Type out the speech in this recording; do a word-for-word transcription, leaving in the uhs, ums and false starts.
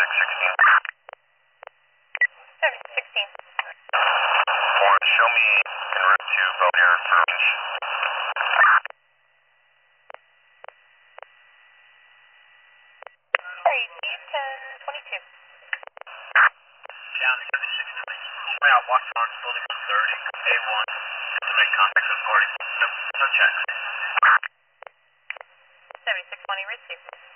sixteen. seventy-six sixteen. One, show me en route to Belvedere for range. Sorry, ten twenty-two. Down to seventy-six twenty. Show me out Watch Arms, building one thirty, A one. To make contact with party. No, no check. seventy-six twenty, received.